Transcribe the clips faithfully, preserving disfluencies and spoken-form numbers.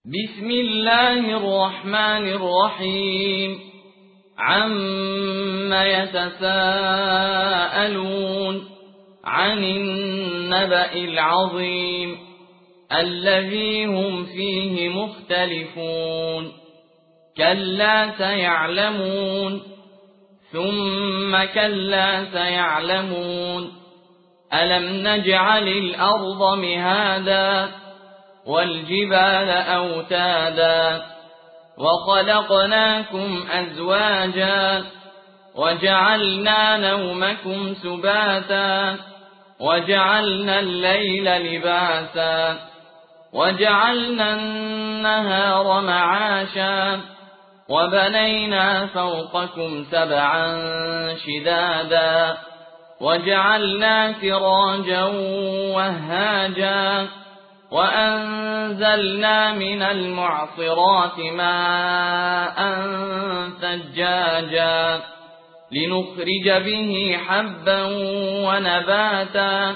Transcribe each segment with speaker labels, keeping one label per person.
Speaker 1: بسم الله الرحمن الرحيم عم يتساءلون عن النبأ العظيم الذي هم فيه مختلفون كلا سيعلمون ثم كلا سيعلمون ألم نجعل الأرض مهادا والجبال أوتادا وخلقناكم أزواجا وجعلنا نومكم سباتا وجعلنا الليل لباسا وجعلنا النهار معاشا وبنينا فوقكم سبعا شدادا وجعلنا سراجا وهاجا وأنزلنا من المعصرات ماء ثجاجا لنخرج به حبا ونباتا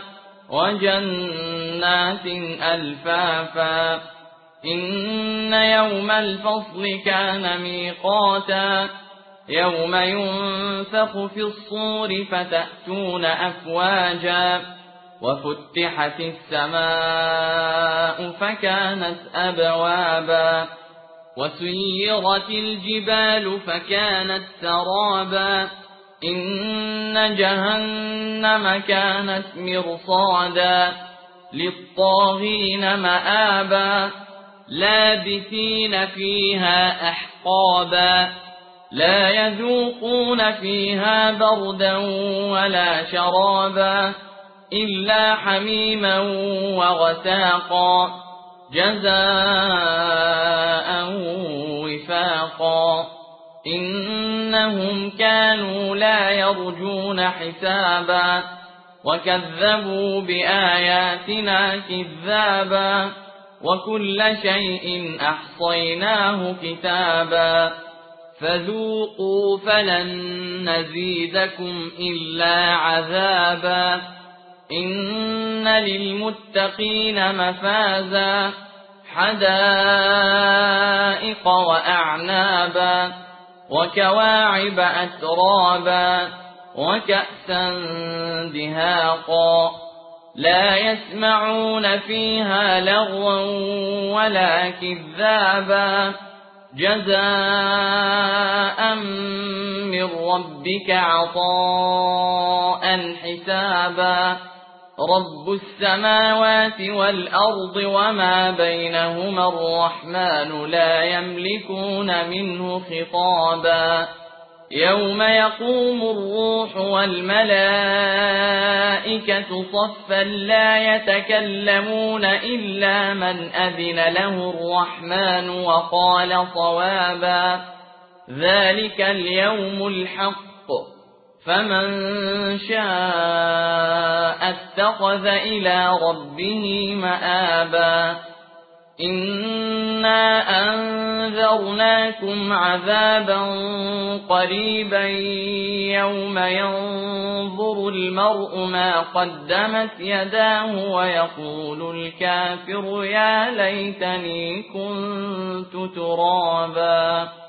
Speaker 1: وجنات ألفافا إن يوم الفصل كان ميقاتا يوم ينفخ في الصور فتأتون أفواجا وفتحت السماء فكانت أبوابا وسيرت الجبال فكانت سرابا إن جهنم كانت مرصادا للطاغين مآبا لابثين فيها أحقابا لا يذوقون فيها بردا ولا شرابا إلا حميما وغساقا جزاء وفاقا إنهم كانوا لا يرجون حسابا وكذبوا بآياتنا كذابا وكل شيء أحصيناه كتابا فذوقوا فلن نزيدكم إلا عذابا إن للمتقين مفازا حدائق وأعنابا وكواعب أترابا وكأسا دهاقا لا يسمعون فيها لغوا ولا كذابا جزاء من ربك عطاء حسابا رب السماوات والأرض وما بينهما الرحمن لا يملكون منه خطابا يوم يقوم الروح والملائكة صفا لا يتكلمون إلا من أذن له الرحمن وقال صوابا ذلك اليوم الحق فمن شاء اتخذ إلى ربه مآبا إنا أنذرناكم عذابا قريبا يوم ينظر المرء ما قدمت يداه ويقول الكافر يا ليتني كنت ترابا.